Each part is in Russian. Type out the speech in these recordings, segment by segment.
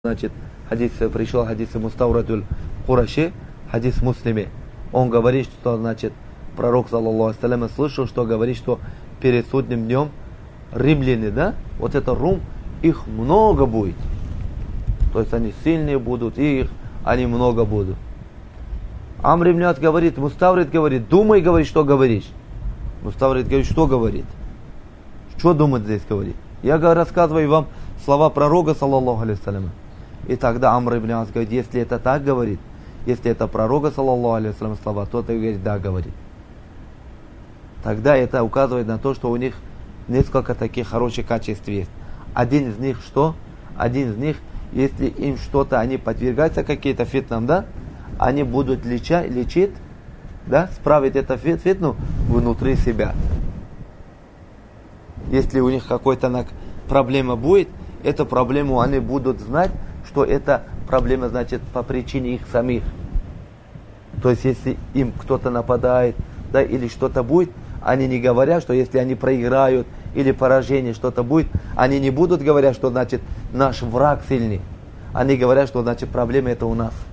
Значит, пришел хадис Мустаурадуль Кураши, хадис в Муслиме. Он говорит, что, значит, пророк, саллаллаху алейхи, слышал, что говорит, что перед судным днем римляне, да, вот это Рум, их много будет. То есть они сильные будут, и они много будут. Амр ибн Ас говорит, Мустаурид говорит, думай, говорит, что говоришь. Мустаурид говорит, что говорит? Что думать здесь говорит? Я рассказываю вам слова пророка, саллаллаху алейхи. И тогда Амр ибн Ас говорит, если это так говорит, если это пророка, саллаллаху алейхи слова, то ты говоришь, да, говорит. Тогда это указывает на то, что у них несколько таких хороших качеств есть. Один из них что? Один из них, если им что-то, они подвергаются какие-то фитнам, да, они будут лечить, да, справить это фитну внутри себя. Если у них какая-то проблема будет, эту проблему они будут знать, что эта проблема, значит, по причине их самих. То есть, если им кто-то нападает, да, или что-то будет, они не говорят, что если они проиграют или поражение что-то будет, они не будут говорить, что, значит, наш враг сильный. Они говорят, что, значит, проблема это у нас.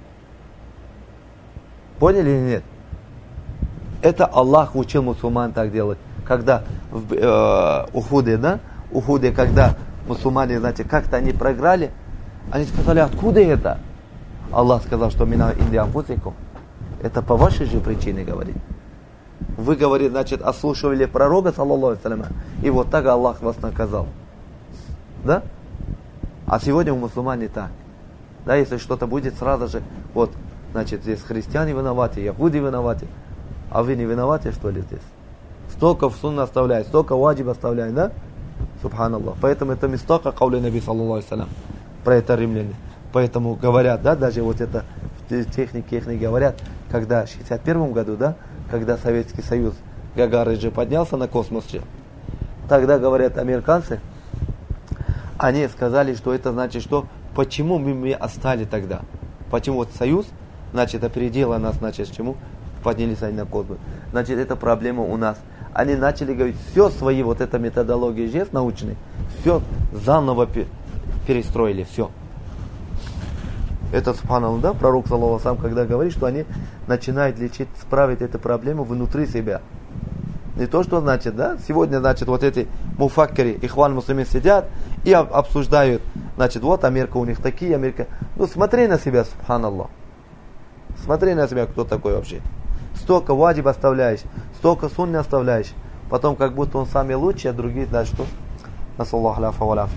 Поняли или нет? Это Аллах учил мусульман так делать. Когда в Ухуде, да, Ухуде, когда мусульмане, значит, как-то они проиграли, они сказали, откуда это? Аллах сказал, что мина индианфусикум. Это по вашей же причине, говорит. Вы, говорит, значит, ослушивали пророка, саллаллаху алейхи, и вот так Аллах вас наказал. Да? А сегодня у мусульман не так. Да, если что-то будет, сразу же, вот, значит, здесь христиане виноваты, яхуди виноваты, а вы не виноваты, что ли, здесь? Столько в сунна оставляет, столько ваджиб оставляет, да? Субханаллах. Поэтому это мистака каули наби, саллаллаху алейхи, про это римляне. Поэтому говорят, да, даже вот это в технике их говорят, когда в 1961 году, да, когда Советский Союз, Гагарин же поднялся на космос, тогда, говорят, американцы, они сказали, что это значит, что почему мы остались тогда? Почему вот Союз, значит, опередила нас, значит, чему? Поднялись они на космос. Значит, это проблема у нас. Они начали говорить, все свои, вот эта методология жест научные, все заново перестроили, все. Это, субханаллах, да, пророк, саллаллаху алейхи, когда говорит, что они начинают лечить, справить эту проблему внутри себя. Не то, что значит, да, сегодня, значит, вот эти муфаккери, ихван муслимин сидят и обсуждают, значит, вот Америка у них такие, Америка. Ну, смотри на себя, субханаллах. Смотри на себя, кто такой вообще. Столько ваджиб оставляешь, столько сунны оставляешь, потом как будто он самый лучший, а другие, да, что? Насаллаху аляфа валяфа.